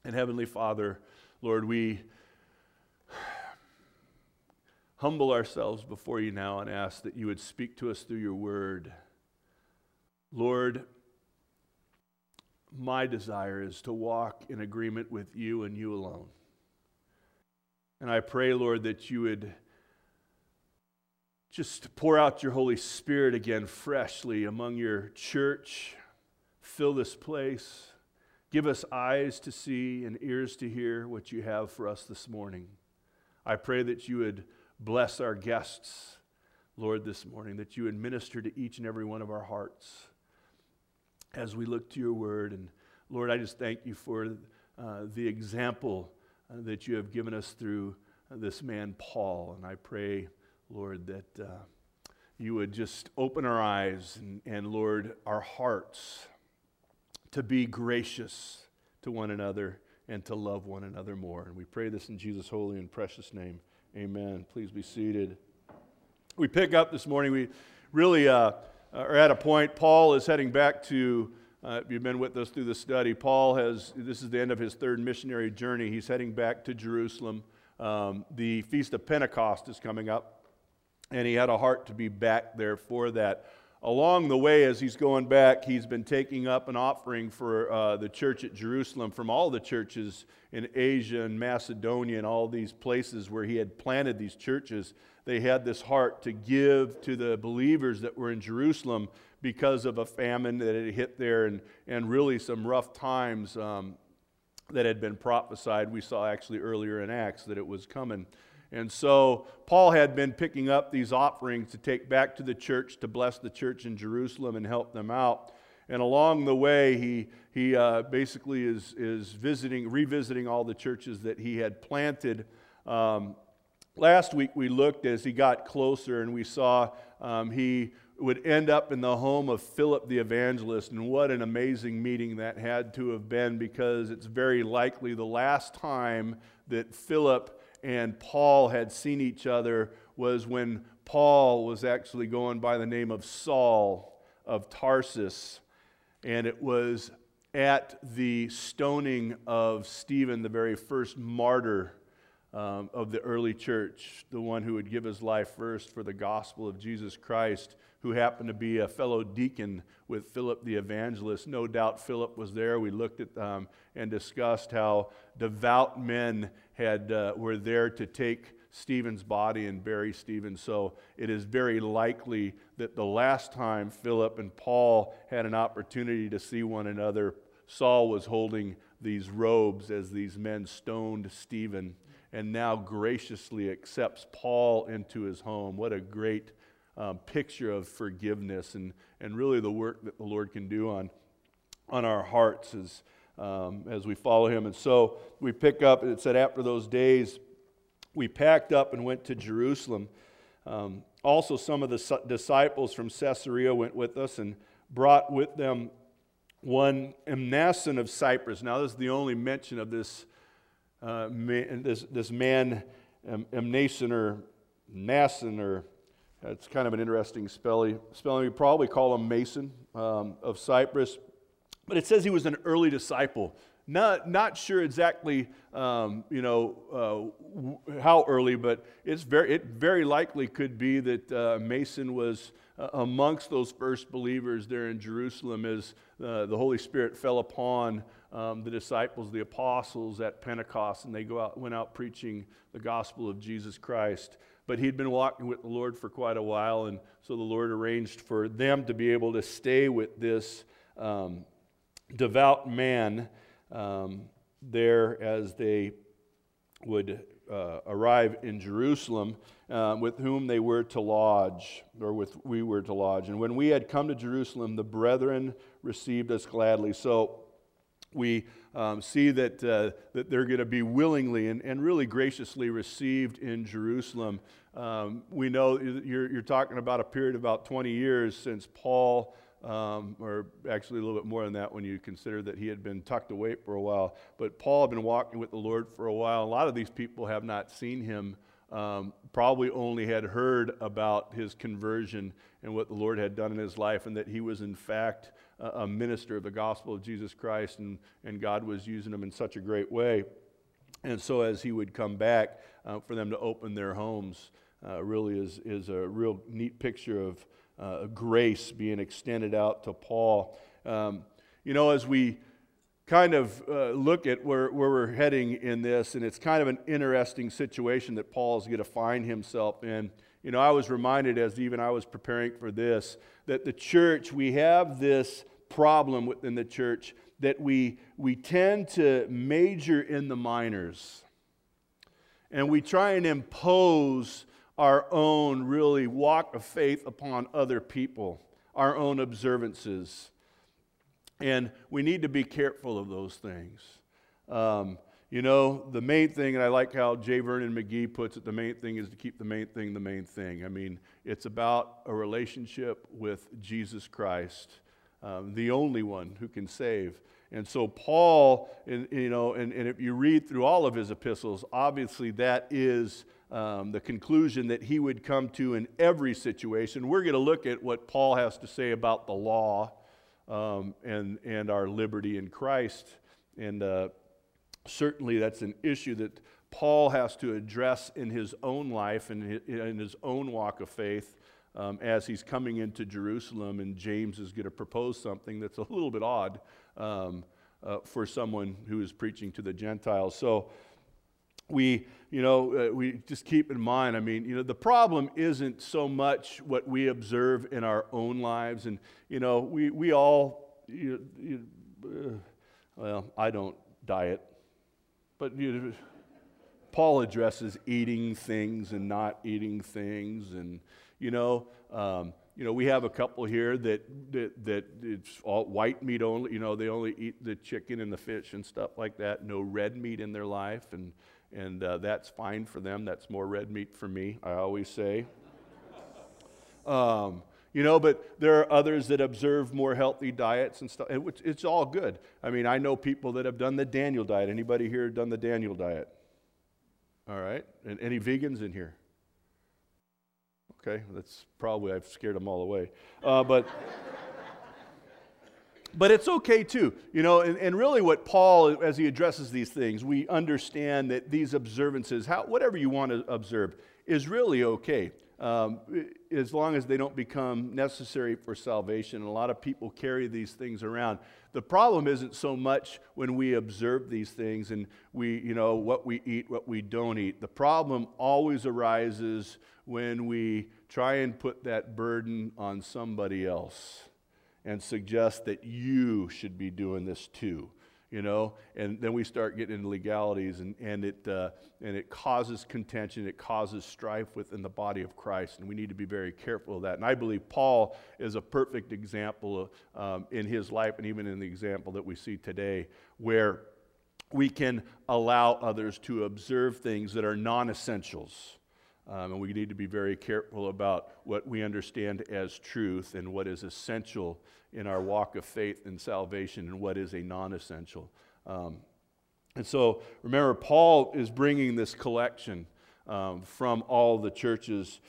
And Heavenly Father, Lord, we humble ourselves before you now and ask that you would speak to us through your word. Lord, my desire is to walk in agreement with you and you alone. And I pray, Lord, that you would just pour out your Holy Spirit again freshly among your church. Fill this place. Give us eyes to see and ears to hear what you have for us this morning. I pray that you would bless our guests, Lord, this morning, that you would minister to each and every one of our hearts as we look to your word. And Lord, I just thank you for the example that you have given us through this man, Paul. And I pray, Lord, that you would just open our eyes and Lord, our hearts to be gracious to one another and to love one another more. And we pray this in Jesus' holy and precious name. Amen. Please be seated. We pick up this morning. We really are at a point. Paul is heading back to, if you've been with us through the study, this is the end of his third missionary journey. He's heading back to Jerusalem. The Feast of Pentecost is coming up, and he had a heart to be back there for that. Along the way, as he's going back, he's been taking up an offering for the church at Jerusalem from all the churches in Asia and Macedonia and all these places where he had planted these churches. They had this heart to give to the believers that were in Jerusalem because of a famine that had hit there and really some rough times that had been prophesied. We saw actually earlier in Acts that it was coming. And so Paul had been picking up these offerings to take back to the church, to bless the church in Jerusalem and help them out. And along the way, he basically is revisiting all the churches that he had planted. Last week we looked as he got closer, and we saw he would end up in the home of Philip the evangelist. And what an amazing meeting that had to have been, because it's very likely the last time that Philip and Paul had seen each other was when Paul was actually going by the name of Saul of Tarsus. And it was at the stoning of Stephen, the very first martyr of the early church, the one who would give his life first for the gospel of Jesus Christ, who happened to be a fellow deacon with Philip the evangelist. No doubt Philip was there. We looked at and discussed how devout men were there to take Stephen's body and bury Stephen. So it is very likely that the last time Philip and Paul had an opportunity to see one another, Saul was holding these robes as these men stoned Stephen, and now graciously accepts Paul into his home. What a great picture of forgiveness and really the work that the Lord can do on our hearts as we follow him. And so we pick up, it said, after those days, we packed up and went to Jerusalem. Also, some of the disciples from Caesarea went with us and brought with them one Mnason of Cyprus. Now, this is the only mention of this man, Mnason or Mnason, or it's kind of an interesting spelling. We probably call him Mason of Cyprus. But it says he was an early disciple. Not sure exactly, how early, but it very likely could be that Mason was amongst those first believers there in Jerusalem as the Holy Spirit fell upon the disciples, the apostles at Pentecost, and they went out preaching the gospel of Jesus Christ. But he'd been walking with the Lord for quite a while, and so the Lord arranged for them to be able to stay with this devout man there as they would arrive in Jerusalem, with whom they were to lodge, or we were to lodge. And when we had come to Jerusalem, the brethren received us gladly. So we see that they're going to be willingly and really graciously received in Jerusalem. We know you're talking about a period of about 20 years since Paul, or actually a little bit more than that when you consider that he had been tucked away for a while. But Paul had been walking with the Lord for a while. A lot of these people have not seen him, probably only had heard about his conversion and what the Lord had done in his life, and that he was in fact a minister of the gospel of Jesus Christ, and God was using him in such a great way. And so as he would come back, for them to open their homes really is a real neat picture of grace being extended out to Paul. As we kind of look at where we're heading in this, and it's kind of an interesting situation that Paul's going to find himself in. I was reminded as even I was preparing for this, that the church, we have this problem within the church that we tend to major in the minors. And we try and impose our own really walk of faith upon other people, our own observances. And we need to be careful of those things. The main thing, and I like how J. Vernon McGee puts it, the main thing is to keep the main thing the main thing. I mean, it's about a relationship with Jesus Christ, the only one who can save. And so Paul, and if you read through all of his epistles, obviously that is the conclusion that he would come to in every situation. We're going to look at what Paul has to say about the law and our liberty in Christ. And certainly that's an issue that Paul has to address in his own life and in his own walk of faith as he's coming into Jerusalem, and James is going to propose something that's a little bit odd for someone who is preaching to the Gentiles. So we just keep in mind, the problem isn't so much what we observe in our own lives. And, we all, I don't diet, but Paul addresses eating things and not eating things. And, we have a couple here that it's all white meat only. They only eat the chicken and the fish and stuff like that. No red meat in their life. And that's fine for them. That's more red meat for me, I always say. But there are others that observe more healthy diets and stuff. It's all good. I know people that have done the Daniel diet. Anybody here done the Daniel diet? All right. And any vegans in here? Okay, that's probably, I've scared them all away. But it's okay too, and really what Paul, as he addresses these things, we understand that these observances, whatever you want to observe, is really okay, as long as they don't become necessary for salvation. And a lot of people carry these things around. The problem isn't so much when we observe these things and what we eat, what we don't eat. The problem always arises when we try and put that burden on somebody else and suggest that you should be doing this too, and then we start getting into legalities, and it causes contention, it causes strife within the body of Christ, and we need to be very careful of that. And I believe Paul is a perfect example in his life, and even in the example that we see today, where we can allow others to observe things that are non-essentials. And we need to be very careful about what we understand as truth and what is essential in our walk of faith and salvation and what is a non-essential. And so, remember, Paul is bringing this collection from all the churches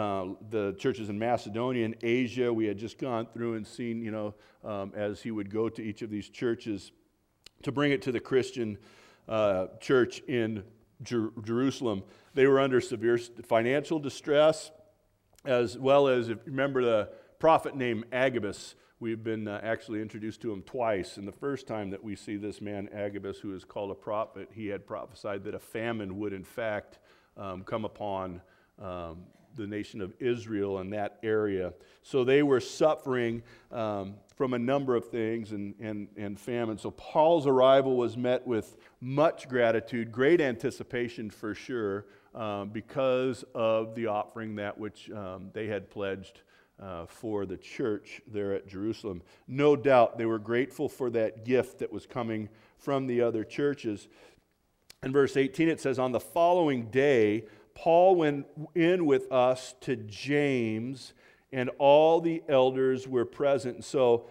in Macedonia and Asia. We had just gone through and seen, as he would go to each of these churches to bring it to the Christian church in Jerusalem. They were under severe financial distress, as well as, if you remember the prophet named Agabus. We've been actually introduced to him twice. And the first time that we see this man, Agabus, who is called a prophet, he had prophesied that a famine would in fact come upon the nation of Israel in that area. So they were suffering from a number of things and famine. So Paul's arrival was met with much gratitude, great anticipation for sure, because of the offering that which they had pledged for the church there at Jerusalem. No doubt they were grateful for that gift that was coming from the other churches. In verse 18 it says, on the following day, Paul went in with us to James, and all the elders were present. So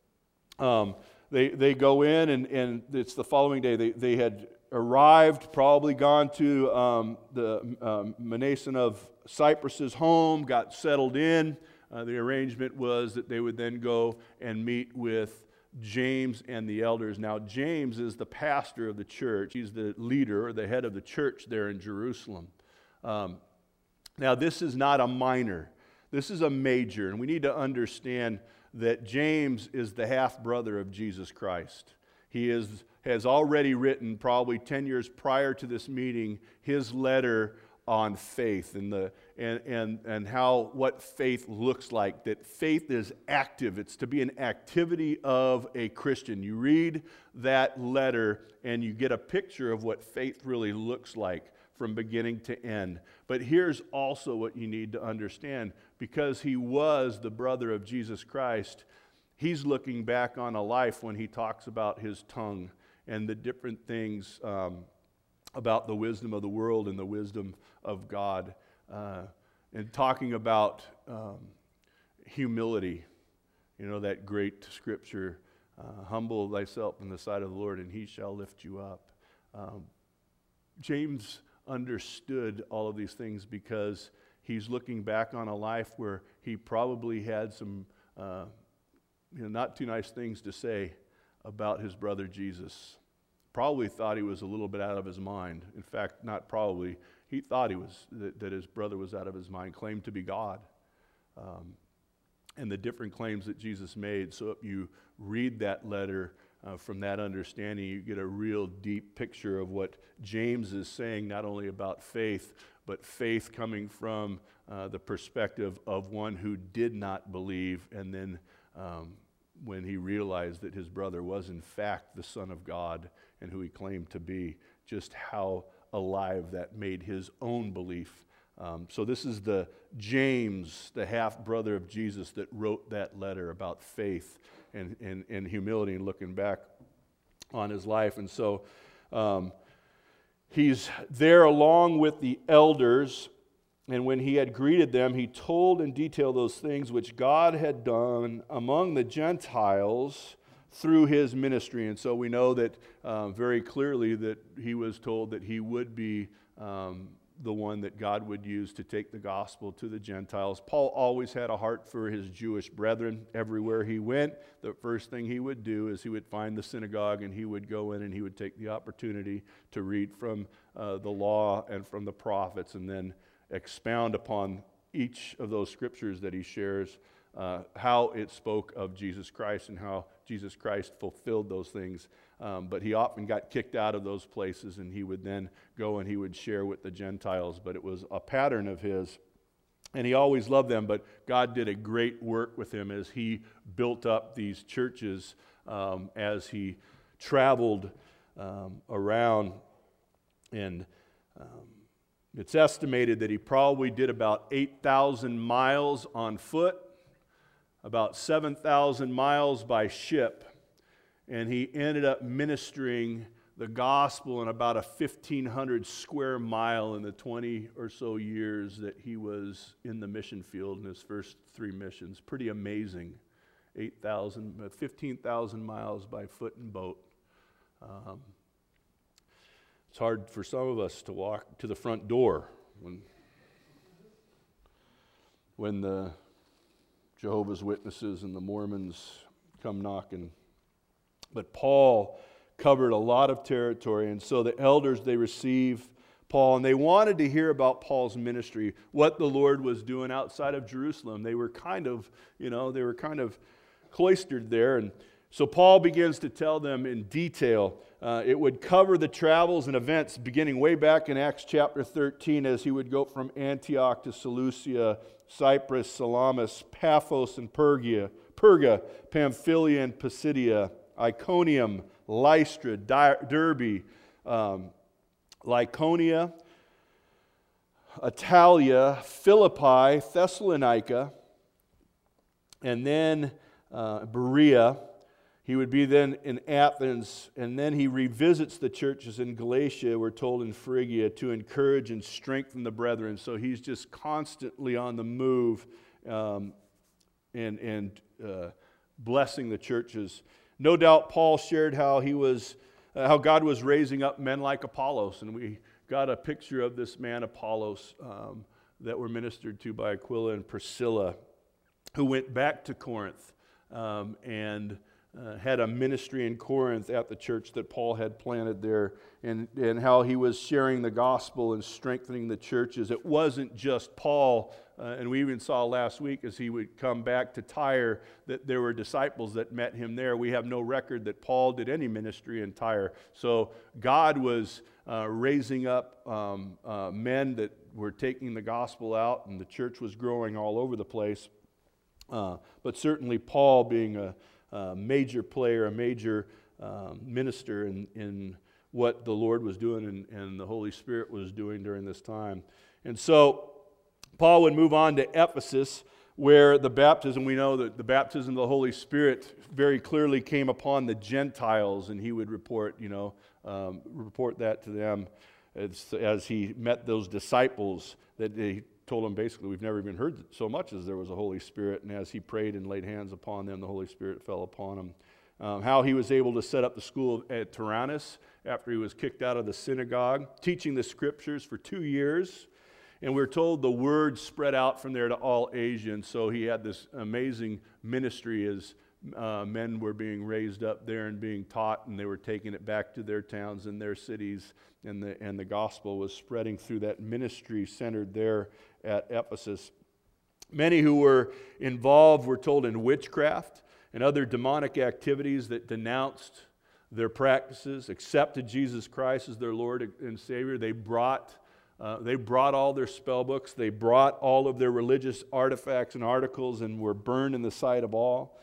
they go in, and it's the following day. They had arrived, probably gone to the Mnason of Cyprus's home, got settled in. The arrangement was that they would then go and meet with James and the elders. Now, James is the pastor of the church. He's the leader or the head of the church there in Jerusalem. Now, this is not a minor. This is a major, and we need to understand that James is the half-brother of Jesus Christ. He has already written, probably 10 years prior to this meeting, his letter on faith and how what faith looks like. That faith is active. It's to be an activity of a Christian. You read that letter and you get a picture of what faith really looks like from beginning to end. But here's also what you need to understand. Because he was the brother of Jesus Christ, he's looking back on a life when he talks about his tongue and the different things about the wisdom of the world and the wisdom of God, and talking about humility. You know, that great scripture, humble thyself in the sight of the Lord and he shall lift you up. James understood all of these things because he's looking back on a life where he probably had some not too nice things to say about his brother Jesus. Probably thought he was a little bit out of his mind. In fact, not probably. He thought that his brother was out of his mind, claimed to be God. And the different claims that Jesus made. So if you read that letter from that understanding, you get a real deep picture of what James is saying, not only about faith, but faith coming from the perspective of one who did not believe, and then when he realized that his brother was in fact the Son of God and who he claimed to be, just how alive that made his own belief. So this is the James, the half-brother of Jesus, that wrote that letter about faith and humility and looking back on his life. And so he's there along with the elders, and when he had greeted them, he told in detail those things which God had done among the Gentiles through his ministry. And so we know that very clearly that he was told that he would be the one that God would use to take the gospel to the Gentiles. Paul always had a heart for his Jewish brethren. Everywhere he went, the first thing he would do is he would find the synagogue and he would go in and he would take the opportunity to read from the law and from the prophets and then expound upon each of those scriptures that he shares, how it spoke of Jesus Christ and how Jesus Christ fulfilled those things. But he often got kicked out of those places, and he would then go and he would share with the Gentiles. But it was a pattern of his, and he always loved them. But God did a great work with him as he built up these churches as he traveled around. And it's estimated that he probably did about 8,000 miles on foot, about 7,000 miles by ship, and he ended up ministering the gospel in about a 1,500 square mile in the 20 or so years that he was in the mission field in his first 3 missions. Pretty amazing. 15,000 miles by foot and boat. It's hard for some of us to walk to the front door when the Jehovah's Witnesses and the Mormons come knocking. But Paul covered a lot of territory, and so the elders, they received Paul, and they wanted to hear about Paul's ministry, what the Lord was doing outside of Jerusalem. They were kind of cloistered there, and so Paul begins to tell them in detail. It would cover the travels and events beginning way back in Acts chapter 13 as he would go from Antioch to Seleucia, Cyprus, Salamis, Paphos and Perga, Pamphylia and Pisidia, Iconium, Lystra, Derbe, Lycaonia, Italia, Philippi, Thessalonica, and then Berea. He would be then in Athens, and then he revisits the churches in Galatia, we're told, in Phrygia, to encourage and strengthen the brethren. So he's just constantly on the move and blessing the churches. No doubt Paul shared how God was raising up men like Apollos, and we got a picture of this man Apollos that were ministered to by Aquila and Priscilla. who went back to Corinth and had a ministry in Corinth at the church that Paul had planted there, and how he was sharing the gospel and strengthening the churches. It wasn't just Paul, and we even saw last week as he would come back to Tyre that there were disciples that met him there. We have no record that Paul did any ministry in Tyre. So God was raising up men that were taking the gospel out, and the church was growing all over the place. But certainly Paul being a major player, a major minister in what the Lord was doing and the Holy Spirit was doing during this time. And so Paul would move on to Ephesus, where the baptism, we know that the baptism of the Holy Spirit very clearly came upon the Gentiles, and he would report that to them as he met those disciples, that they told him basically, we've never even heard so much as there was a Holy Spirit. And as he prayed and laid hands upon them, the Holy Spirit fell upon him. How he was able to set up the school at Tyrannus after he was kicked out of the synagogue, teaching the scriptures for 2 years. And we're told the word spread out from there to all Asia. And so he had this amazing ministry as men were being raised up there and being taught, and they were taking it back to their towns and their cities, and the gospel was spreading through that ministry centered there at Ephesus. Many who were involved were told in witchcraft and other demonic activities that denounced their practices, accepted Jesus Christ as their Lord and Savior. They brought all their spell books. They brought all of their religious artifacts and articles and were burned in the sight of all.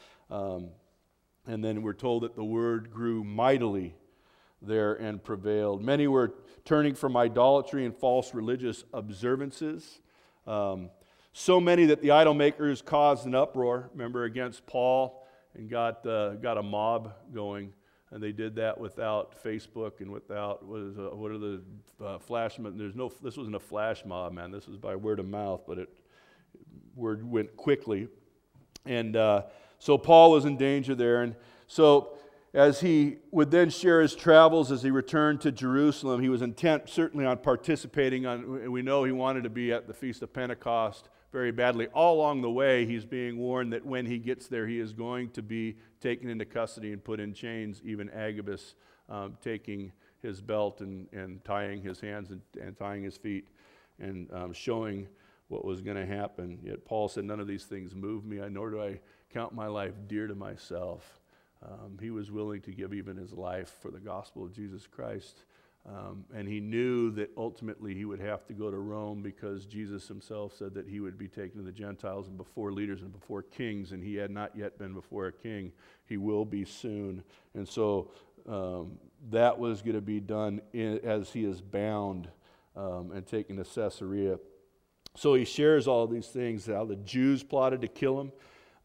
And then we're told that the word grew mightily there and prevailed. Many were turning from idolatry and false religious observances. So many that the idol makers caused an uproar, remember, against Paul, and got a mob going. And they did that without Facebook and without, what are the flash mob? This wasn't a flash mob, man. This was by word of mouth, but word went quickly. And so Paul was in danger there. And so as he would then share his travels as he returned to Jerusalem, he was intent certainly on participating on, we know he wanted to be at the Feast of Pentecost very badly. All along the way, he's being warned that when he gets there, he is going to be taken into custody and put in chains, even Agabus taking his belt and tying his hands and tying his feet and showing what was going to happen. Yet Paul said, none of these things move me, nor do I count my life dear to myself. He was willing to give even his life for the gospel of Jesus Christ. And he knew that ultimately he would have to go to Rome, because Jesus himself said that he would be taken to the Gentiles and before leaders and before kings, and he had not yet been before a king. He will be soon. And so that was going to be done as he is bound and taken to Caesarea. So he shares all these things, how the Jews plotted to kill him.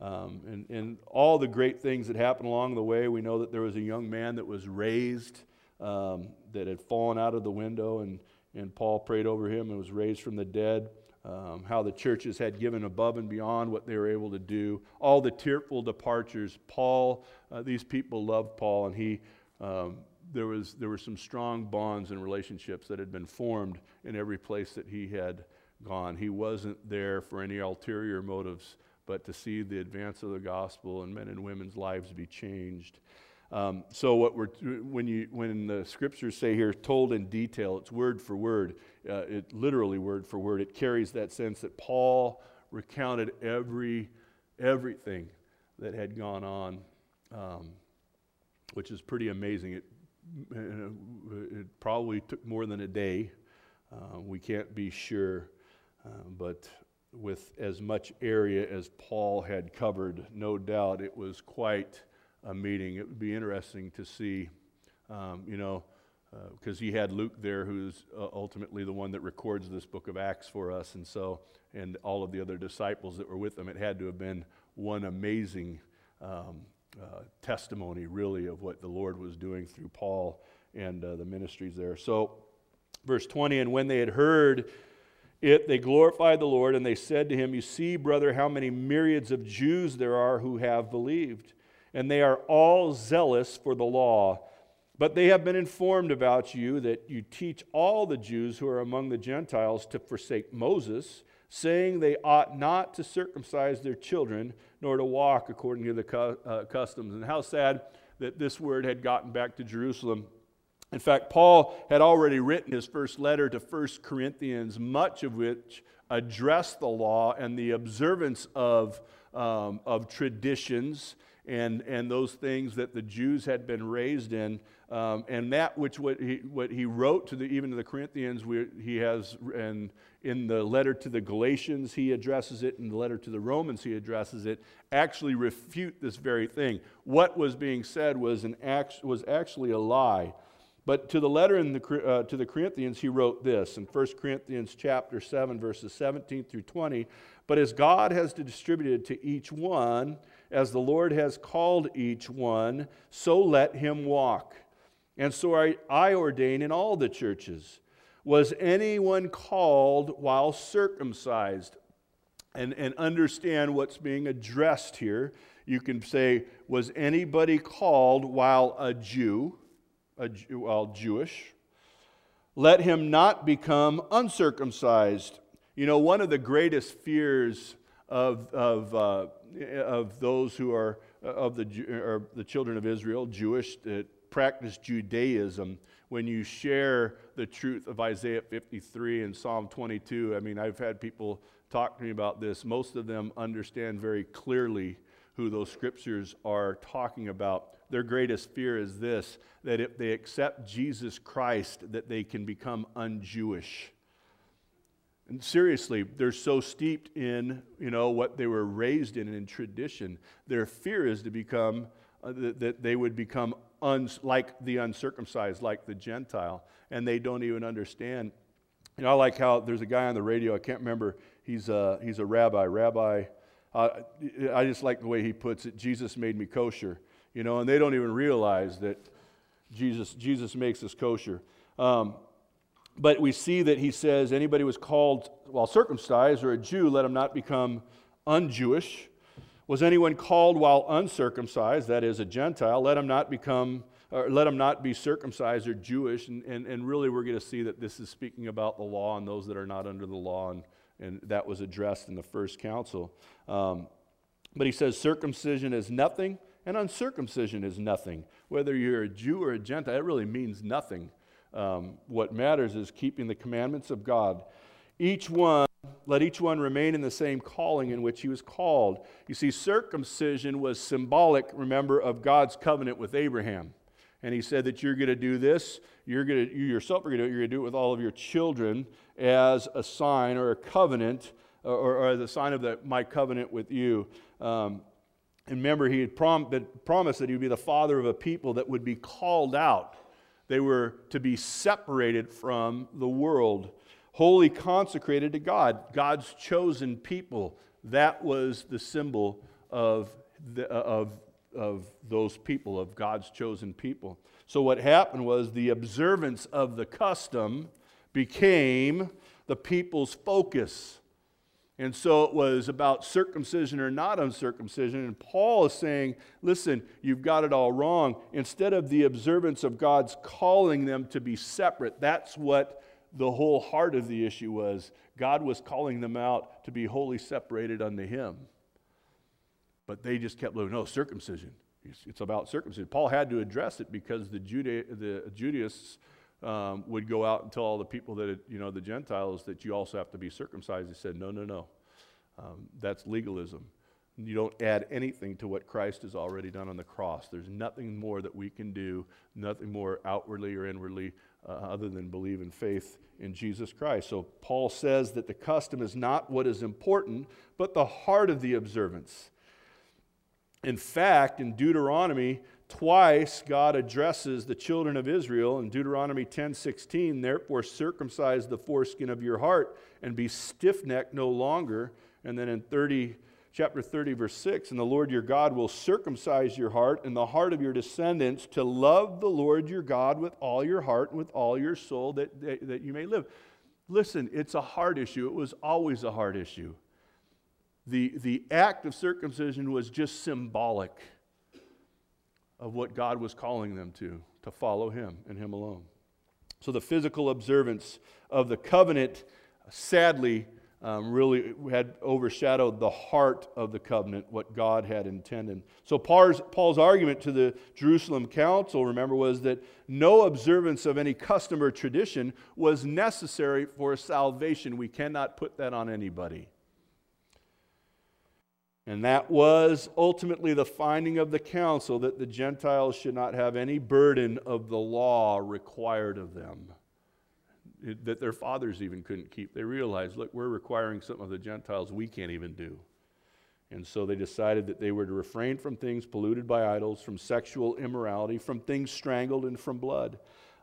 And all the great things that happened along the way. We know that there was a young man that was raised that had fallen out of the window, and Paul prayed over him and was raised from the dead. How the churches had given above and beyond what they were able to do. All the tearful departures. Paul, these people loved Paul, and there were some strong bonds and relationships that had been formed in every place that he had gone. He wasn't there for any ulterior motives, but to see the advance of the gospel and men and women's lives be changed. So when the scriptures say here, told in detail, it's word for word. It literally word for word. It carries that sense that Paul recounted everything that had gone on, which is pretty amazing. It probably took more than a day. We can't be sure, but with as much area as Paul had covered, no doubt it was quite a meeting. It would be interesting to see, because he had Luke there, who's ultimately the one that records this book of Acts for us, and all of the other disciples that were with him. It had to have been one amazing testimony, really, of what the Lord was doing through Paul and the ministries there. So, verse 20, and when they had heard it, they glorified the Lord, and they said to him, you see, brother, how many myriads of Jews there are who have believed, and they are all zealous for the law. But they have been informed about you that you teach all the Jews who are among the Gentiles to forsake Moses, saying they ought not to circumcise their children, nor to walk according to the customs. And how sad that this word had gotten back to Jerusalem. In fact, Paul had already written his first letter to 1 Corinthians, much of which addressed the law and the observance of traditions and those things that the Jews had been raised in, and that which what he wrote to even to the Corinthians, he has, and in the letter to the Galatians he addresses it, in the letter to the Romans he addresses it, actually refute this very thing. What was being said was actually a lie. But to the letter to the Corinthians, he wrote this in 1 Corinthians chapter 7, verses 17 through 20. But as God has distributed to each one, as the Lord has called each one, so let him walk. And so I ordain in all the churches. Was anyone called while circumcised? And understand what's being addressed here. You can say, was anybody called while a Jew? While Jewish, let him not become uncircumcised. You know, one of the greatest fears of those who are of the children of Israel, Jewish, that practice Judaism, when you share the truth of Isaiah 53 and Psalm 22. I mean, I've had people talk to me about this. Most of them understand very clearly who those scriptures are talking about. Their greatest fear is this, that if they accept Jesus Christ, that they can become un-Jewish. And seriously, they're so steeped in, what they were raised in tradition. Their fear is to become, that they would become like the uncircumcised, like the Gentile. And they don't even understand. I like how there's a guy on the radio, I can't remember, he's a rabbi. I just like the way he puts it, Jesus made me kosher. And they don't even realize that Jesus makes us kosher. But we see that he says, anybody was called while circumcised or a Jew, let him not become un-Jewish. Was anyone called while uncircumcised, that is a Gentile, let him not be circumcised or Jewish. And really we're going to see that this is speaking about the law and those that are not under the law, and that was addressed in the first council. But he says circumcision is nothing, and uncircumcision is nothing. Whether you're a Jew or a Gentile, it really means nothing. What matters is keeping the commandments of God. Let each one remain in the same calling in which he was called. You see, circumcision was symbolic, remember, of God's covenant with Abraham. And he said that you're going to do this, you yourself are going to do it with all of your children as a sign or a covenant, or as a sign of my covenant with you. And remember, he had promised that he would be the father of a people that would be called out. They were to be separated from the world, wholly consecrated to God, God's chosen people. That was the symbol of those people, of God's chosen people. So what happened was the observance of the custom became the people's focus. And so it was about circumcision or not uncircumcision. And Paul is saying, listen, you've got it all wrong. Instead of the observance of God's calling them to be separate, that's what the whole heart of the issue was. God was calling them out to be wholly separated unto him. But they just kept living, no, circumcision. It's about circumcision. Paul had to address it because the Judaists would go out and tell all the people that, the Gentiles, that you also have to be circumcised. He said, no. That's legalism. You don't add anything to what Christ has already done on the cross. There's nothing more that we can do, nothing more outwardly or inwardly other than believe in faith in Jesus Christ. So Paul says that the custom is not what is important, but the heart of the observance. In fact, in Deuteronomy, twice God addresses the children of Israel. In Deuteronomy 10:16, therefore circumcise the foreskin of your heart and be stiff-necked no longer. And then in chapter 30, verse 6, and the Lord your God will circumcise your heart and the heart of your descendants to love the Lord your God with all your heart and with all your soul that you may live. Listen, it's a heart issue. It was always a heart issue. The act of circumcision was just symbolic of what God was calling them to follow him and him alone. So the physical observance of the covenant, sadly, really had overshadowed the heart of the covenant, what God had intended. So Paul's argument to the Jerusalem council, remember, was that no observance of any custom or tradition was necessary for salvation. We cannot put that on anybody. And that was ultimately the finding of the council, that the Gentiles should not have any burden of the law required of them, that their fathers even couldn't keep. They realized, look, we're requiring something of the Gentiles we can't even do. And so they decided that they were to refrain from things polluted by idols, from sexual immorality, from things strangled, and from blood.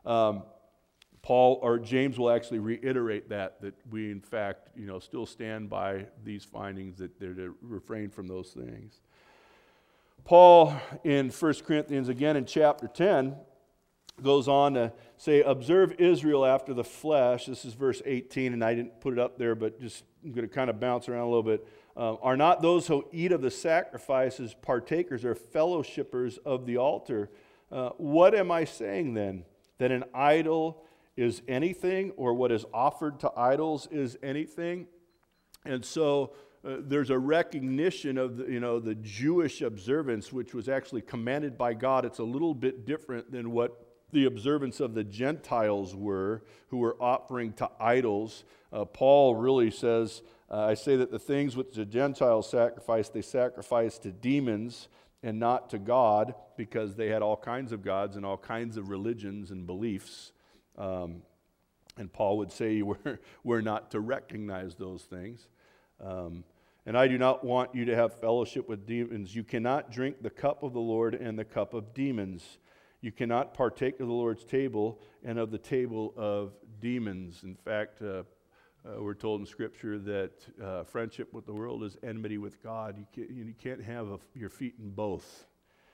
James will actually reiterate that we in fact, still stand by these findings, that they're to refrain from those things. Paul in 1 Corinthians, again in chapter 10, goes on to say, observe Israel after the flesh. This is verse 18, and I didn't put it up there, but just I'm going to kind of bounce around a little bit. Are not those who eat of the sacrifices partakers or fellowshippers of the altar? What am I saying then? That an idol is anything, or what is offered to idols is anything? And so there's a recognition of the Jewish observance, which was actually commanded by God. It's a little bit different than what the observance of the Gentiles were, who were offering to idols. Paul really says, I say that the things which the Gentiles sacrifice, they sacrifice to demons and not to God, because they had all kinds of gods and all kinds of religions and beliefs. And Paul would say we're not to recognize those things. And I do not want you to have fellowship with demons. You cannot drink the cup of the Lord and the cup of demons. You cannot partake of the Lord's table and of the table of demons. In fact, we're told in Scripture that friendship with the world is enmity with God. You can't have your feet in both.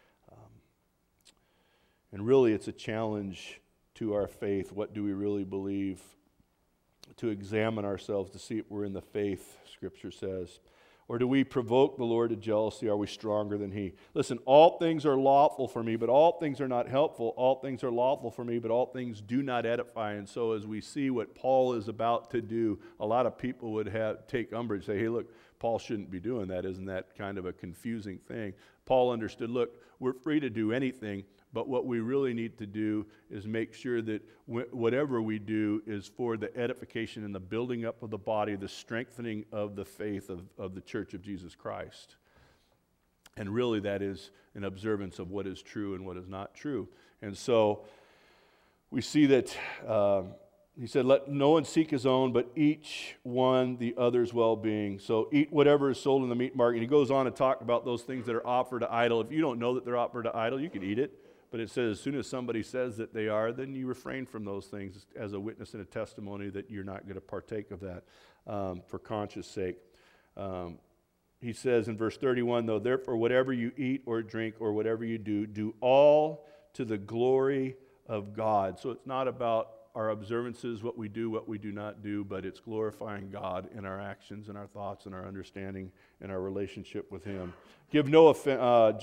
And really, it's a challenge to our faith. What do we really believe? To examine ourselves to see if we're in the faith, Scripture says. Or do we provoke the Lord to jealousy? Are we stronger than He? Listen, all things are lawful for me, but all things are not helpful. All things are lawful for me, but all things do not edify. And so as we see what Paul is about to do, a lot of people would take umbrage, say, hey, look, Paul shouldn't be doing that. Isn't that kind of a confusing thing? Paul understood, look, we're free to do anything, but what we really need to do is make sure that whatever we do is for the edification and the building up of the body, the strengthening of the faith of the Church of Jesus Christ. And really that is an observance of what is true and what is not true. And so we see that he said, let no one seek his own, but each one the other's well-being. So eat whatever is sold in the meat market. And he goes on to talk about those things that are offered to idol. If you don't know that they're offered to idol, you can eat it. But it says as soon as somebody says that they are, then you refrain from those things as a witness and a testimony that you're not going to partake of that for conscience sake. He says in verse 31, though, therefore whatever you eat or drink or whatever you do, do all to the glory of God. So it's not about our observances, what we do not do, but it's glorifying God in our actions and our thoughts and our understanding and our relationship with Him. Give no offense,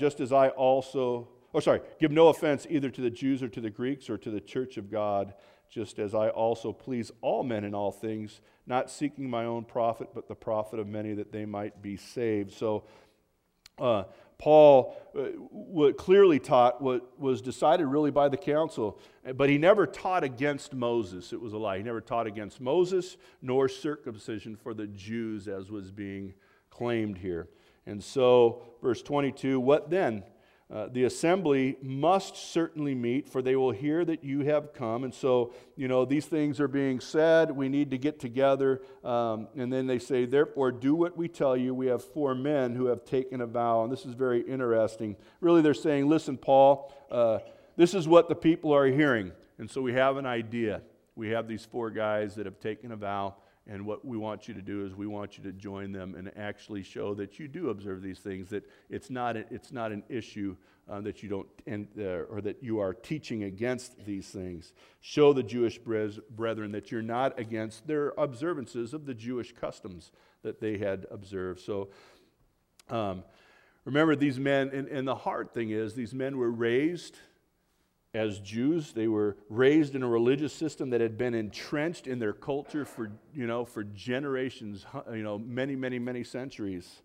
give no offense either to the Jews or to the Greeks or to the church of God, just as I also please all men in all things, not seeking my own profit, but the profit of many, that they might be saved. So Paul clearly taught what was decided really by the council, but he never taught against Moses. It was a lie. He never taught against Moses, nor circumcision for the Jews, as was being claimed here. And so, verse 22, what then? The assembly must certainly meet, for they will hear that you have come. And so, these things are being said. We need to get together. And then they say, therefore, do what we tell you. We have 4 men who have taken a vow. And this is very interesting. Really, they're saying, listen, Paul, this is what the people are hearing. And so we have an idea. We have these 4 guys that have taken a vow. And what we want you to do is we want you to join them and actually show that you do observe these things, that it's not an issue that you don't, or that you are teaching against these things. Show the Jewish brethren that you're not against their observances of the Jewish customs that they had observed. So remember, these men, and the hard thing is, these men were raised as Jews. They were raised in a religious system that had been entrenched in their culture for generations, many, many, many centuries.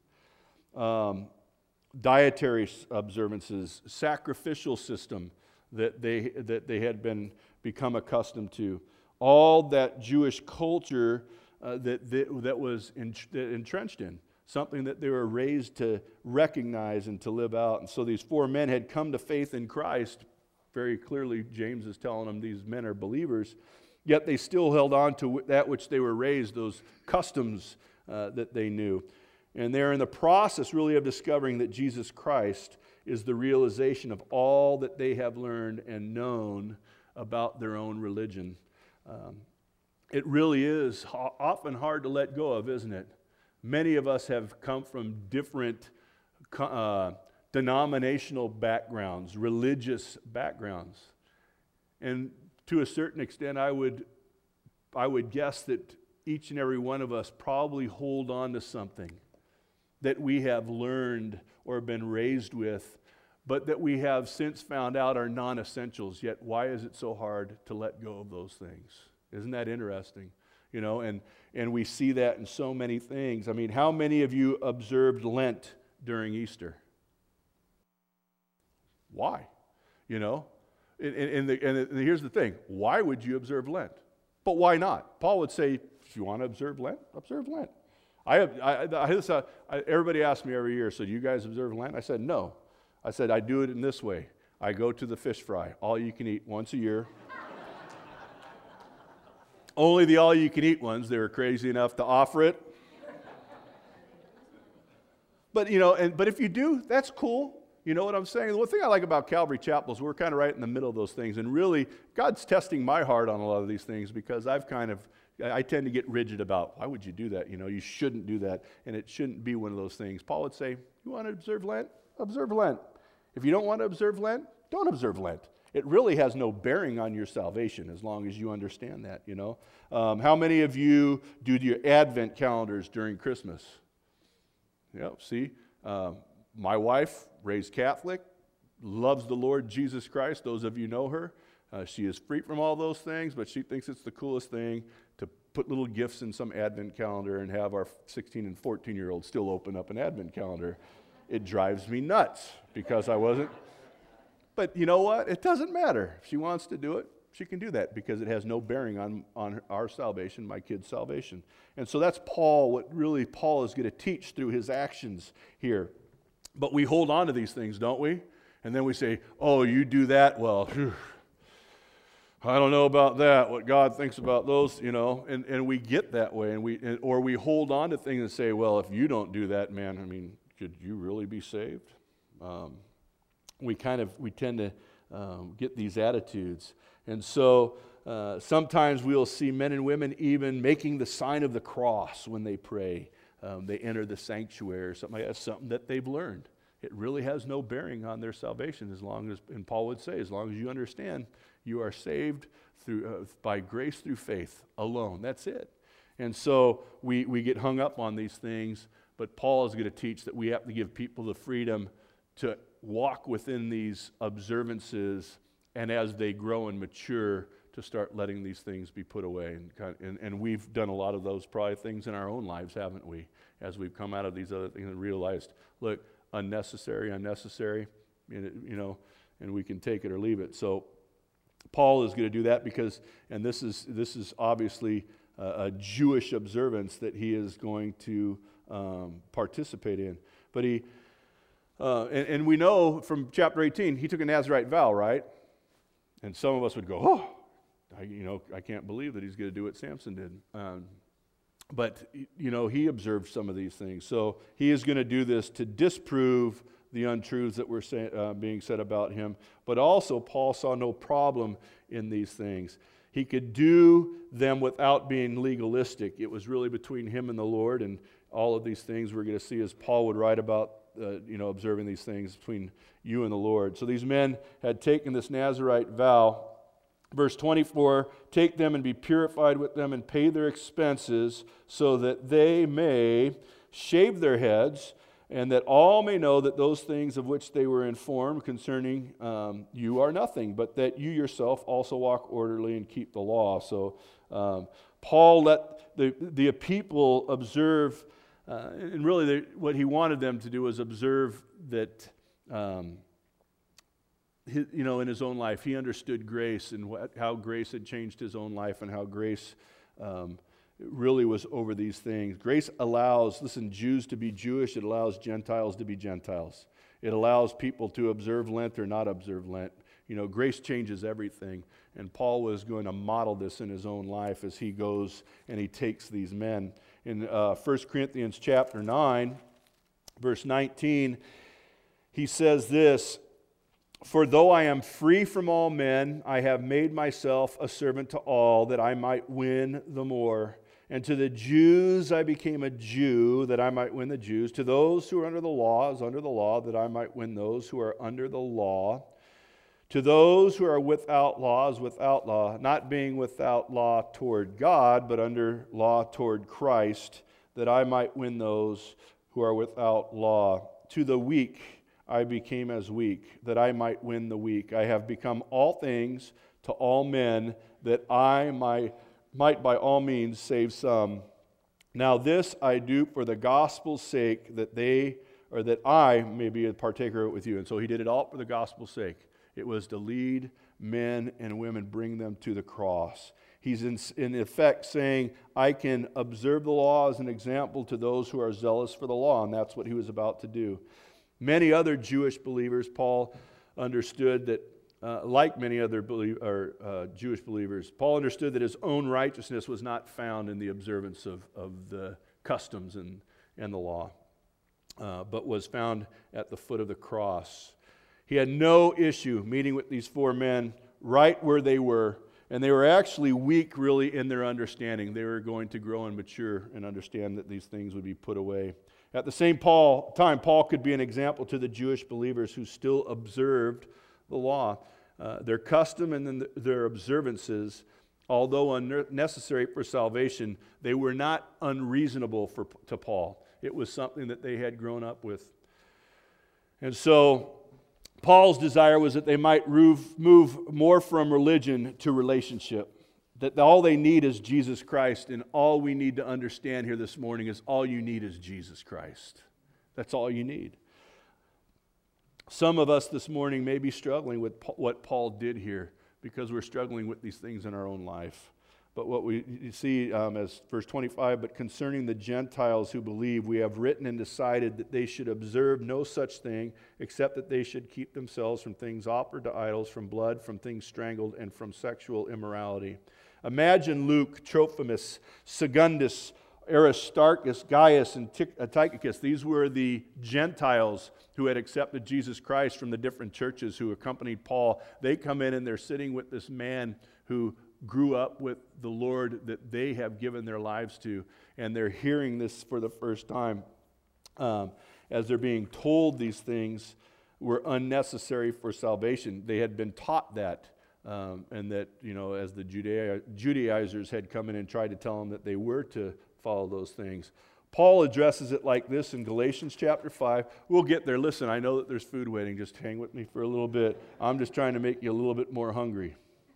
Dietary observances, sacrificial system that they had become accustomed to. All that Jewish culture that was entrenched in, something that they were raised to recognize and to live out. And so these four men had come to faith in Christ. Very clearly, James is telling them these men are believers, yet they still held on to that which they were raised, those customs that they knew. And they're in the process really of discovering that Jesus Christ is the realization of all that they have learned and known about their own religion. It really is often hard to let go of, isn't it? Many of us have come from different denominational backgrounds, religious backgrounds. And to a certain extent, I would guess that each and every one of us probably hold on to something that we have learned or been raised with, but that we have since found out are non-essentials. Yet why is it so hard to let go of those things? Isn't that interesting? And we see that in so many things. I mean, how many of you observed Lent during Easter? Why? And here's the thing. Why would you observe Lent? But why not? Paul would say, if you want to observe Lent, observe Lent. Everybody asks me every year, so do you guys observe Lent? I said, no. I said, I do it in this way. I go to the fish fry, all you can eat, once a year. Only the all you can eat ones, they were crazy enough to offer it. But if you do, that's cool. You know what I'm saying? The one thing I like about Calvary Chapel is we're kind of right in the middle of those things. And really, God's testing my heart on a lot of these things because I tend to get rigid about, why would you do that? You shouldn't do that. And it shouldn't be one of those things. Paul would say, you want to observe Lent? Observe Lent. If you don't want to observe Lent, don't observe Lent. It really has no bearing on your salvation as long as you understand that, How many of you do your Advent calendars during Christmas? Yep, see? My wife, raised Catholic, loves the Lord Jesus Christ. Those of you know her. She is free from all those things, but she thinks it's the coolest thing to put little gifts in some Advent calendar and have our 16 and 14-year-olds still open up an Advent calendar. It drives me nuts because I wasn't. But you know what? It doesn't matter. If she wants to do it, she can do that because it has no bearing on our salvation, my kids' salvation. And so that's Paul, what really Paul is going to teach through his actions here. But we hold on to these things, don't we? And then we say, oh, you do that? Well, I don't know about that, what God thinks about those, and we get that way. Or we hold on to things and say, well, if you don't do that, man, could you really be saved? We tend to get these attitudes. And so sometimes we'll see men and women even making the sign of the cross when they pray. They enter the sanctuary or something like that, something that they've learned. It really has no bearing on their salvation and Paul would say, as long as you understand you are saved by grace through faith alone. That's it. And so we get hung up on these things, but Paul is going to teach that we have to give people the freedom to walk within these observances, and as they grow and mature, to start letting these things be put away. And we've done a lot of those probably things in our own lives, haven't we? As we've come out of these other things and realized, look, unnecessary, and we can take it or leave it. So Paul is going to do that because, and this is obviously a Jewish observance that he is going to participate in. But and we know from chapter 18, he took a Nazirite vow, right? And some of us would go, oh, I can't believe that he's going to do what Samson did. But he observed some of these things. So he is going to do this to disprove the untruths that were being said about him. But also, Paul saw no problem in these things. He could do them without being legalistic. It was really between him and the Lord, and all of these things we're going to see as Paul would write about, observing these things between you and the Lord. So these men had taken this Nazirite vow. Verse 24, take them and be purified with them and pay their expenses so that they may shave their heads and that all may know that those things of which they were informed concerning you are nothing, but that you yourself also walk orderly and keep the law. So Paul let the people observe, and really what he wanted them to do was observe that, in his own life, he understood grace and how grace had changed his own life and how grace really was over these things. Grace allows, Jews to be Jewish. It allows Gentiles to be Gentiles. It allows people to observe Lent or not observe Lent. Grace changes everything. And Paul was going to model this in his own life as he goes and he takes these men. In 1 Corinthians chapter 9, verse 19, he says this, "For though I am free from all men, I have made myself a servant to all, that I might win the more. And to the Jews I became a Jew, that I might win the Jews. To those who are under the law, as under the law, that I might win those who are under the law. To those who are without law, as without law, not being without law toward God, but under law toward Christ, that I might win those who are without law. To the weak I became as weak, that I might win the weak. I have become all things to all men, that I might by all means save some. Now this I do for the gospel's sake, that I may be a partaker of it with you." And so he did it all for the gospel's sake. It was to lead men and women, bring them to the cross. He's in effect saying, I can observe the law as an example to those who are zealous for the law, and that's what he was about to do. Many other Jewish believers, Paul understood that, like many other Jewish believers, Paul understood that his own righteousness was not found in the observance of the customs and the law, but was found at the foot of the cross. He had no issue meeting with these four men right where they were, and they were actually weak really in their understanding. They were going to grow and mature and understand that these things would be put away. At the same time, Paul could be an example to the Jewish believers who still observed the law. Their custom and then their observances, although unnecessary for salvation, they were not unreasonable to Paul. It was something that they had grown up with. And so Paul's desire was that they might move more from religion to relationship. That all they need is Jesus Christ, and all we need to understand here this morning is all you need is Jesus Christ. That's all you need. Some of us this morning may be struggling with what Paul did here because we're struggling with these things in our own life. But what we see as verse 25, "But concerning the Gentiles who believe, we have written and decided that they should observe no such thing, except that they should keep themselves from things offered to idols, from blood, from things strangled, and from sexual immorality." Imagine Luke, Trophimus, Secundus, Aristarchus, Gaius, and Tychicus. These were the Gentiles who had accepted Jesus Christ from the different churches who accompanied Paul. They come in and they're sitting with this man who grew up with the Lord that they have given their lives to, and they're hearing this for the first time. As they're being told these things were unnecessary for salvation. They had been taught that. And that, as the Judaizers had come in and tried to tell them that they were to follow those things. Paul addresses it like this in Galatians chapter 5. We'll get there. Listen, I know that there's food waiting. Just hang with me for a little bit. I'm just trying to make you a little bit more hungry.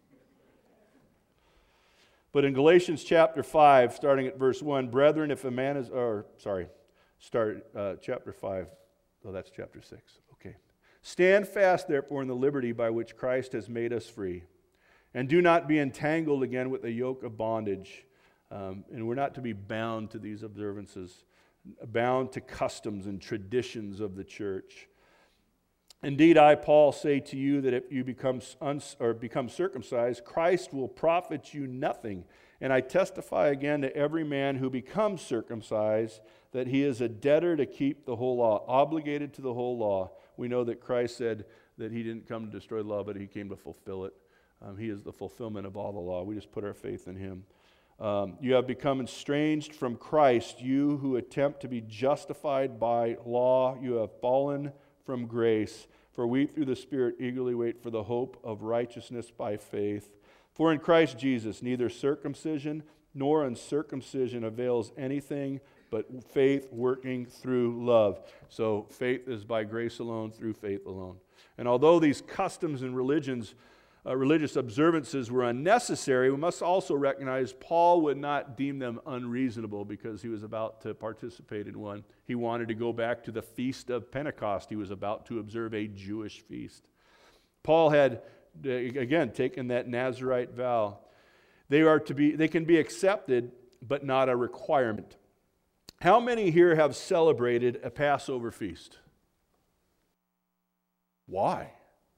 But in Galatians chapter 5, starting at verse 1, "Brethren, if a man is," chapter 5. Oh, that's chapter 6. Okay. "Stand fast, therefore, in the liberty by which Christ has made us free. And do not be entangled again with the yoke of bondage." And we're not to be bound to these observances, bound to customs and traditions of the church. "Indeed, I, Paul, say to you that if you become circumcised, Christ will profit you nothing. And I testify again to every man who becomes circumcised that he is a debtor to keep the whole law, obligated to the whole law." We know that Christ said that he didn't come to destroy the law, but he came to fulfill it. He is the fulfillment of all the law. We just put our faith in him. "You have become estranged from Christ, you who attempt to be justified by law. You have fallen from grace. For we through the Spirit eagerly wait for the hope of righteousness by faith. For in Christ Jesus neither circumcision nor uncircumcision avails anything, but faith working through love. So faith is by grace alone, through faith alone. And although these customs and religious observances were unnecessary, we must also recognize Paul would not deem them unreasonable because he was about to participate in one. He wanted to go back to the Feast of Pentecost. He was about to observe a Jewish feast. Paul had, again, taken that Nazirite vow. They can be accepted, but not a requirement. How many here have celebrated a Passover feast? Why?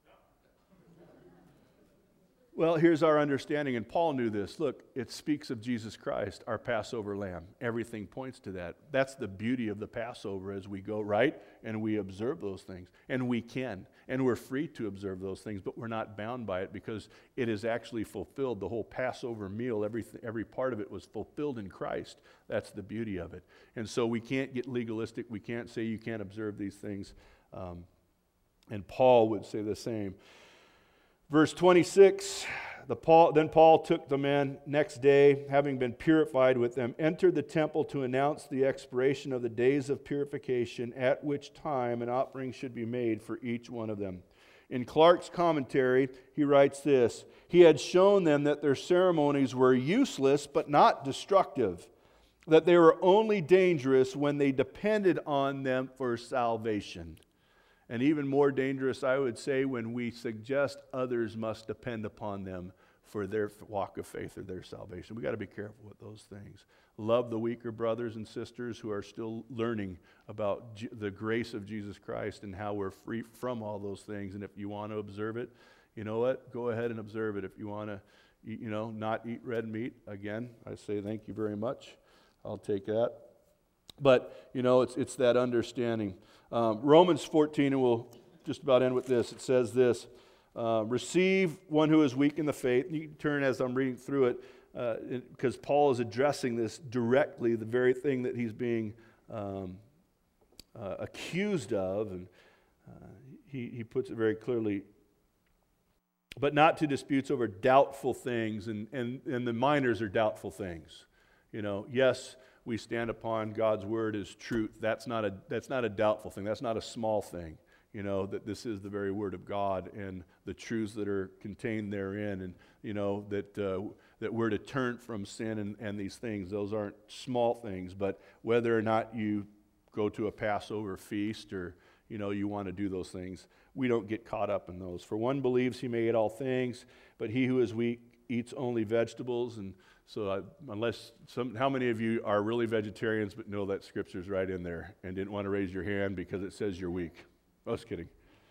Well, here's our understanding, and Paul knew this. Look, it speaks of Jesus Christ, our Passover lamb. Everything points to that. That's the beauty of the Passover as we go, right? And we observe those things. And we can. And we're free to observe those things, but we're not bound by it because it is actually fulfilled. The whole Passover meal, every part of it was fulfilled in Christ. That's the beauty of it. And so we can't get legalistic. We can't say you can't observe these things. And Paul would say the same. Verse 26, then Paul took the men next day, having been purified with them, entered the temple to announce the expiration of the days of purification, at which time an offering should be made for each one of them. In Clark's commentary, he writes this: he had shown them that their ceremonies were useless but not destructive, that they were only dangerous when they depended on them for salvation. And even more dangerous, I would say, when we suggest others must depend upon them for their walk of faith or their salvation. We've got to be careful with those things. Love the weaker brothers and sisters who are still learning about the grace of Jesus Christ and how we're free from all those things. And if you want to observe it, you know what? Go ahead and observe it. If you want to, not eat red meat, again, I say thank you very much. I'll take that. But, it's that understanding. Romans 14, and we'll just about end with this. It says this: receive one who is weak in the faith. You can turn as I'm reading through it, because Paul is addressing this directly, the very thing that he's being accused of, and he puts it very clearly. But not to disputes over doubtful things, and the minors are doubtful things. Yes, we stand upon God's word as truth. That's not a doubtful thing. That's not a small thing. That this is the very word of God and the truths that are contained therein, and that we're to turn from sin and these things. Those aren't small things. But whether or not you go to a Passover feast or you want to do those things, we don't get caught up in those. For one believes he may eat all things, but he who is weak eats only vegetables. And so how many of you are really vegetarians but know that scripture's right in there and didn't want to raise your hand because it says you're weak? I was kidding.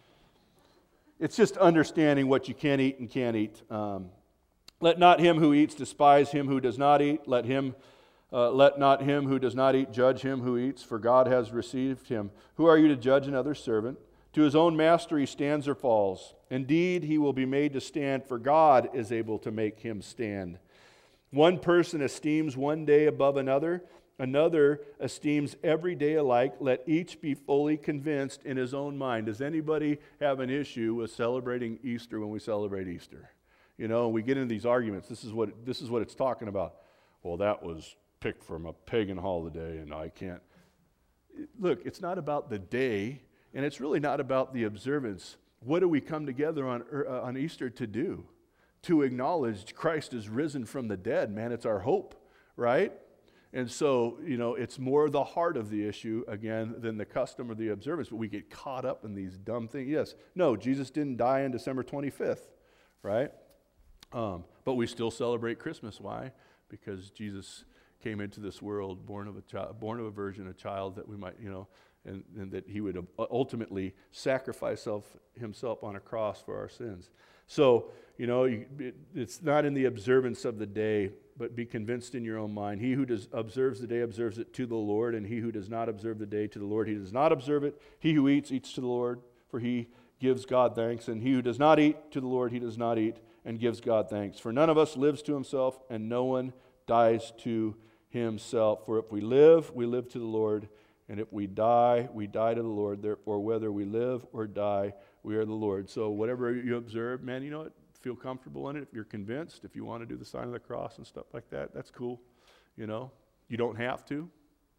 It's just understanding what you can eat and can't eat. Let not him who eats despise him who does not eat. Let not him who does not eat judge him who eats, for God has received him. Who are you to judge another servant? To his own master he stands or falls. Indeed, he will be made to stand, for God is able to make him stand. One person esteems one day above another, another esteems every day alike. Let each be fully convinced in his own mind. Does anybody have an issue with celebrating Easter when we celebrate Easter? We get into these arguments. This is what it's talking about. Well, that was picked from a pagan holiday, and I can't. Look, it's not about the day, and it's really not about the observance. What do we come together on Easter to do? To acknowledge Christ is risen from the dead, man. It's our hope, right? And so, it's more the heart of the issue, again, than the custom or the observance. But we get caught up in these dumb things. Yes, no, Jesus didn't die on December 25th, right? But we still celebrate Christmas. Why? Because Jesus came into this world, born of a virgin, a child that we might, and that he would ultimately sacrifice himself on a cross for our sins. So, it's not in the observance of the day, but be convinced in your own mind. He who observes the day observes it to the Lord, and he who does not observe the day to the Lord, he does not observe it. He who eats to the Lord, for he gives God thanks. And he who does not eat to the Lord, he does not eat and gives God thanks. For none of us lives to himself, and no one dies to himself. For if we live to the Lord, and if we die to the Lord. Therefore, whether we live or die, we are the Lord. So whatever you observe, man, feel comfortable in it. If you're convinced, if you want to do the sign of the cross and stuff like that, that's cool. You don't have to.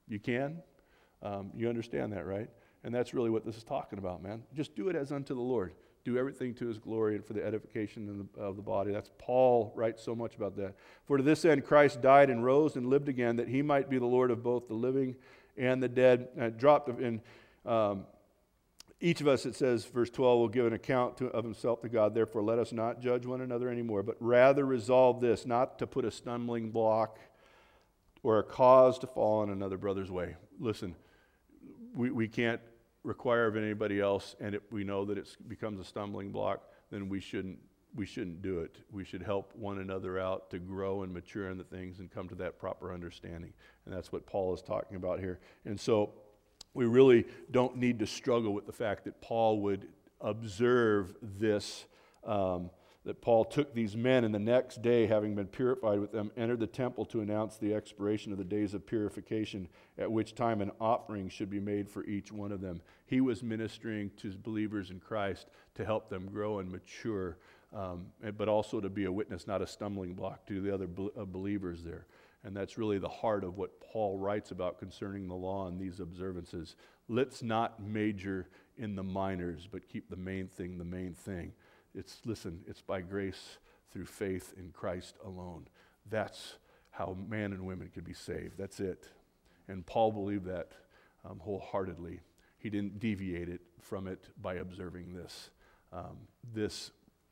You can? You understand that, right? And that's really what this is talking about, man. Just do it as unto the Lord. Do everything to his glory and for the edification of the body. That's Paul writes so much about that. For to this end Christ died and rose and lived again, that he might be the Lord of both the living and the dead. Each of us, it says, verse 12, will give an account of himself to God. Therefore, let us not judge one another anymore, but rather resolve this, not to put a stumbling block or a cause to fall on another brother's way. Listen, we can't require of anybody else, and if we know that it becomes a stumbling block, then we shouldn't do it. We should help one another out to grow and mature in the things and come to that proper understanding. And that's what Paul is talking about here. And so we really don't need to struggle with the fact that Paul would observe this, that Paul took these men and the next day, having been purified with them, entered the temple to announce the expiration of the days of purification, at which time an offering should be made for each one of them. He was ministering to believers in Christ to help them grow and mature, but also to be a witness, not a stumbling block to the other believers there. And that's really the heart of what Paul writes about concerning the law and these observances. Let's not major in the minors, but keep the main thing the main thing. It's by grace through faith in Christ alone. That's how man and women can be saved. That's it. And Paul believed that wholeheartedly. He didn't deviate it from it by observing this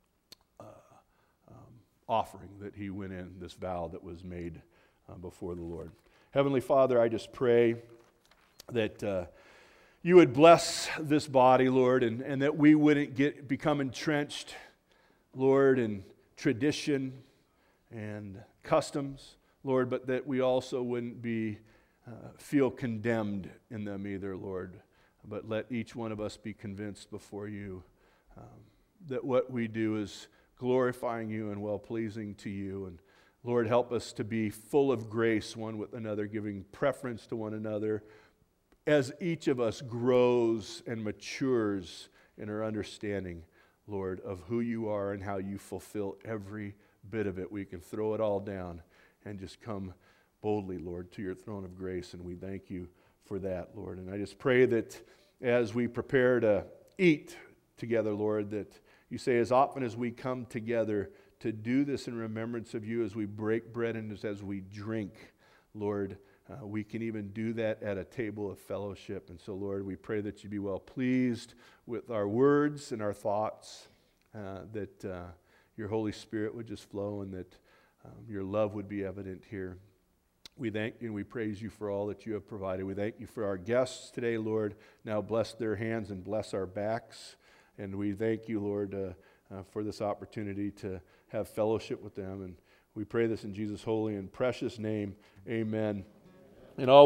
offering that he went in, this vow that was made before the Lord. Heavenly Father, I just pray that you would bless this body, Lord, and that we wouldn't become entrenched, Lord, in tradition and customs, Lord, but that we also wouldn't feel condemned in them either, Lord. But let each one of us be convinced before you that what we do is glorifying you and well-pleasing to you. And Lord, help us to be full of grace one with another, giving preference to one another, as each of us grows and matures in our understanding, Lord, of who you are and how you fulfill every bit of it. We can throw it all down and just come boldly, Lord, to your throne of grace, and we thank you for that, Lord. And I just pray that as we prepare to eat together, Lord, that you say as often as we come together to do this in remembrance of you, as we break bread and as we drink, Lord, we can even do that at a table of fellowship. And so, Lord, we pray that you be well pleased with our words and our thoughts, that your Holy Spirit would just flow and that your love would be evident here. We thank you and we praise you for all that you have provided. We thank you for our guests today, Lord. Now bless their hands and bless our backs. And we thank you, Lord, for this opportunity to have fellowship with them. And we pray this in Jesus' holy and precious name. Amen. And all